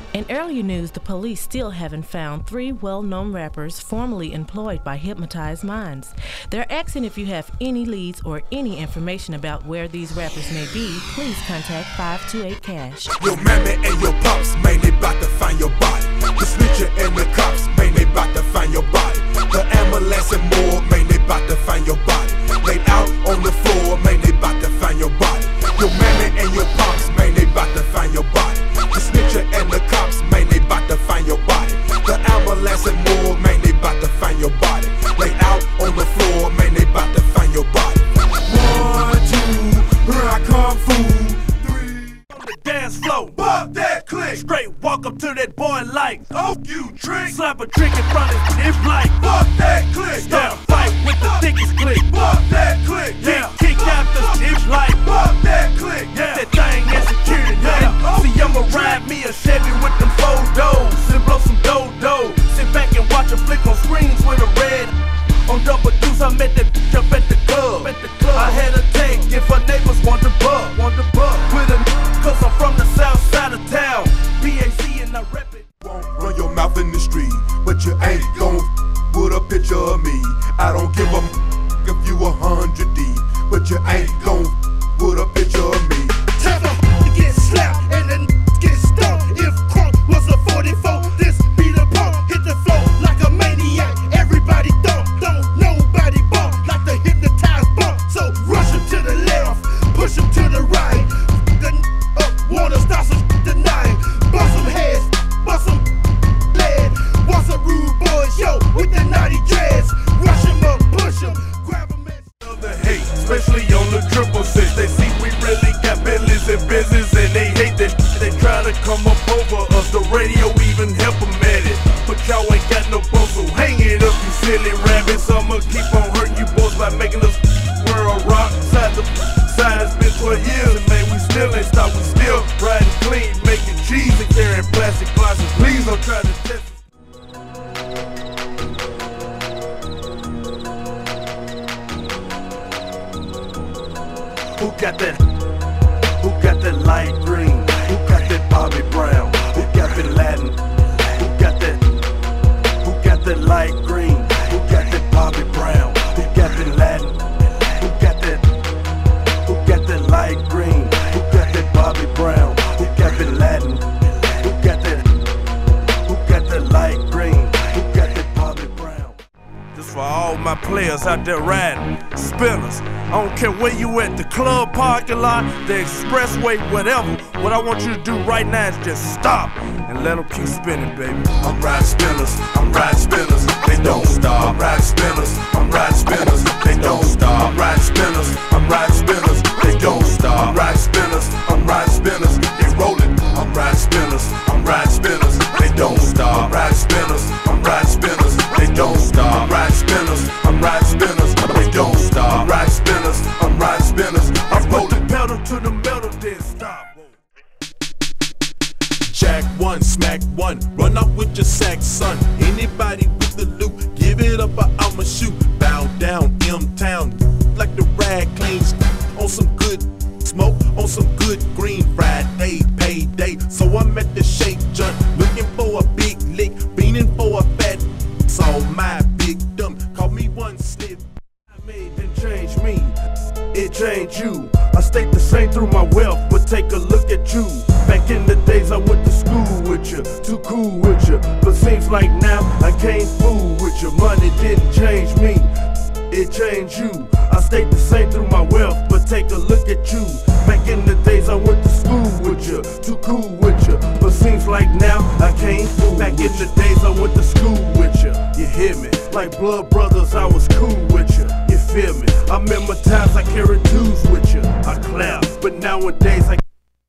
In earlier news, the police still haven't found 3 well-known rappers formerly employed by Hypnotized Minds. They're asking if you have any leads or any information about where these rappers may be, please contact 528-CASH. Your mammy and your pops, man, they bout to find your body. The snitcher and the cops, man, they bout to find your body. The ambulance and more, man, they bout to find your body. Laid out on the floor, man, they bout to find your body. Your mammy and your pops, man, they bout to find your body. The snitcher and the cops, man, they bout to find your body. The ambulance and more, man, they bout to find your body. Laid out on the floor, man, they bout to find your body. 1, 2, here I come, fool. 3, on the dance floor, pop that click. Straight walk up to that boy like, oh, you trick. slap a trick in front of his like, pop that click. start a fight with the thickest click. Pop that click. Yeah, kick out the hip like, pop that click. yeah, that thing is security. Yeah, see I'ma ride me a Chevy with them 4 doors and blow some dough. Sit back and watch a flick on screens with a red. On double deuce, I met that bitch up at the club. I had a tank if her neighbors want the bug. With a cause I'm from the south side of town. BAC and I rep it. Won't run your mouth in the street, but you ain't gon' put a picture of me. I don't give a if you 100 deep, but you ain't gon' put a picture of me. Tell them to get slapped and then get stumped. If crunk was a 44, this be the pump. Hit the floor like a maniac. Everybody thump, don't nobody bump like the hypnotized bump. So rush him to the left, push him to the right. The up, wanna start some tonight. Bust some heads, bust some lead. Want some rude boys, yo, with the naughty dreads. Rush him up, push him, grab him and The hate, especially on the 666. They see we really got billions in business and they hate that. They try to come up over us. The radio even help them at it. But y'all ain't got no bones, so hang it up, you silly rabbits. I'ma keep on hurting you boys by making us world rock. Side to side, it's been 12 years and man, we still ain't stopped. We still riding clean, making cheese and carrying plastic glasses. Please don't try to test us. Who got that? Who got that light green? Who got that Bobby Brown? Who got Bin Laden? Who got that? Who got that light green? Who got that Bobby Brown? Who got Bin Laden? Who got that? Who got that light green? Who got that Bobby Brown? Who got Bin Laden? Who got that? Who got that light green? Who got that Bobby Brown? This for all my players out there riding, spinners. I don't care where you at, the club parking lot, the expressway, whatever. What I want you to do right now is just stop and let them keep spinning, baby. I'm riding spinners, they don't stop. I'm riding spinners, they don't stop. I'm riding spinners, they don't stop. I'm riding spinners, they rollin'. I'm riding spinners, they don't stop. I'm riding spinners, they don't stop. I'm riding spinners, they don't stop. I'm riding spinners, I'm rolling. Pedal to the metal, then stop. Jack one, smack one, run up with your sack, son. Anybody with the loot, give it up or I'ma shoot. Bow down, M-Town, like the rag cleans. On some good smoke, on some good green. Friday, payday, so I'm at the Shake Joint, looking for a big lick, beaning for a fat. Saw my big dumb, call me one slip. I made and changed me, it changed you. I stayed the same through my wealth, but take a look at you. Back in the days I went to school with you, too cool with you. But seems like now I can't fool with you. Money didn't change me, it changed you. I stayed the same through my wealth, but take a look at you. Back in the days I went to school with you, too cool with you. But seems like now I can't fool. Back in the days I went to school with you, you hear me? Like blood brothers I was cool with you, you feel me? I remember times I carried dues with you, I clap. But nowadays I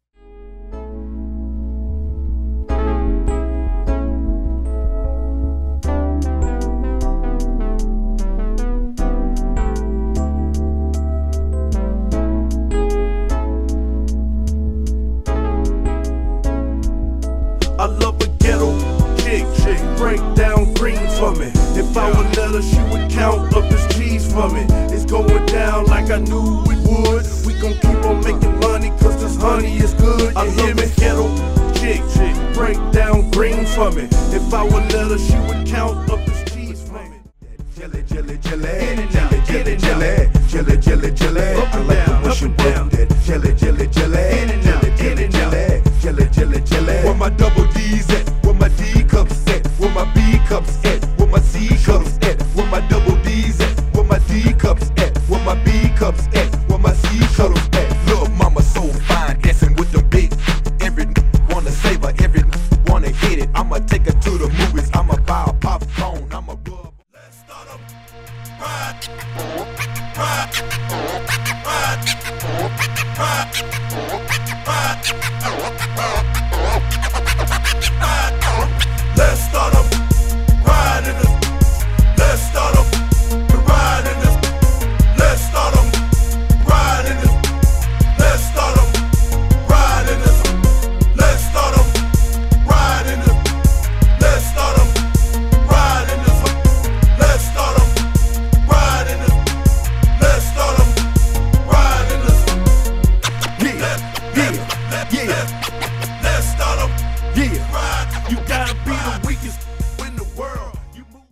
I love a ghetto chick, break down green for me. If I would let her, she would count up this cheese for me. It's going down like I knew it would. gon' keep on making money, cause this honey is good. I love a ghetto chick, break break down green for me. If I would let her, she would count up the cheese for me. Jelly, jelly, jelly, jelly, jelly, jelly, jelly, jelly, jelly. I like the way she work that. Jelly, jelly, jelly, jelly, jelly, jelly, jelly, jelly, jelly. Where my double D's at? Where my D cups at? Where my B cups at? Where my C cups at? Where my double D's at? Where my D cups at? Where my B cups at? Where my C cups at? Little mama so fine, dancing with them big. Every wanna save her, every wanna hit it. I'ma take her to the movies. I'ma buy a popcorn. I'ma rub. Let's start 'em. Ride, ride, ride, ride, let's start 'em. Ride in this. Let's start 'em. Ride in this. Let's start 'em. Ride in this. Let's start 'em. Ride in this. Let's start 'em. Ride in this. Let's start 'em. Ride in this. Let's start 'em. Ride in this. Let's start 'em. Ride in this. Yeah. Let's start 'em. Yeah. Ride. You gotta be the weakest. In the world. You move.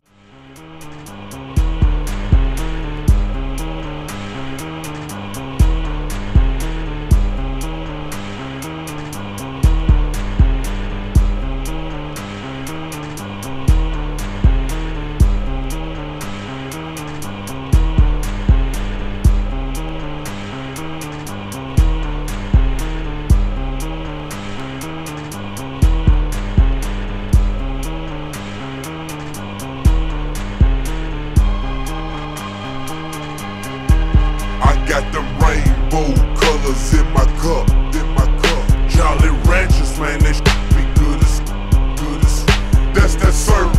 I got the rainbow colors in my cup, Jolly Ranchers, man, they be good as. That's that syrup,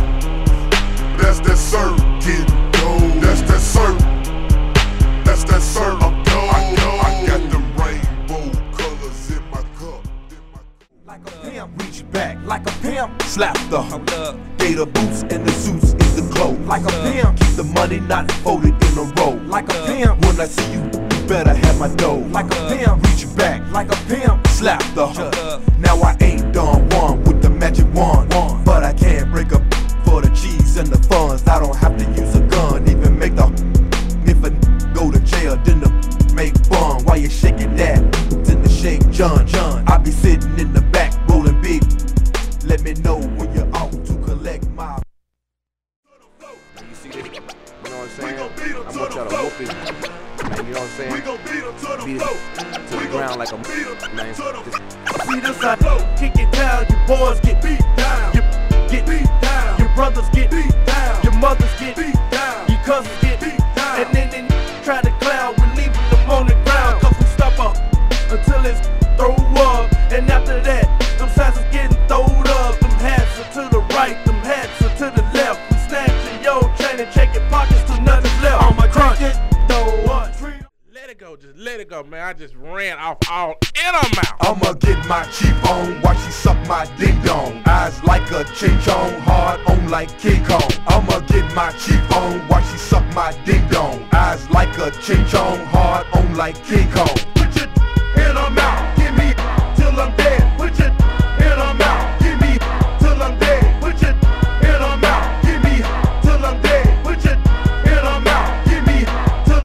get gold. That's that syrup, I'm gold. I got the rainbow colors in my cup. Like a pimp, reach back, like a pimp, slap the gator boots and the suits in the clothes. Like a pimp, keep the money not folded in a row. Like a pimp, when I see you, you better have my dough. Like a pimp, reach back, like a pimp, slap the Now I ain't done one with the magic wand, but I can't break up for the cheese and the funds. I don't have to use a gun, even make the if a go to jail, then the make fun. While you shaking that, then the shake John. I be sitting in the back, rolling big. Let me know when you're out to collect my. You see this? You know what I'm saying? I'm gonna try to whoop his, man. You know what I'm saying? Beat him to the ground like a man. Just See this I kick it down, your boys get beat down. You get beat down. Your brothers get beat down. Your mothers get beat down. Your cousins get beat down. And then they try to clown, we leaving them on the ground. Cause we stop up until it's throw up. And after that, them signs is getting throwed up. Them hats are to the right, them hats are to the left. We snatching your chain and checking pockets till nothing's left. On my crunch, Let it go, just let it go, man. I just ran off all in her mouth. I'ma get my cheap on, watch she suck my ding dong. Eyes like a chinchon, hard on like King Kong. I'ma get my cheap on, watch she suck my ding dong. Eyes like a chinchon, hard on like King Kong.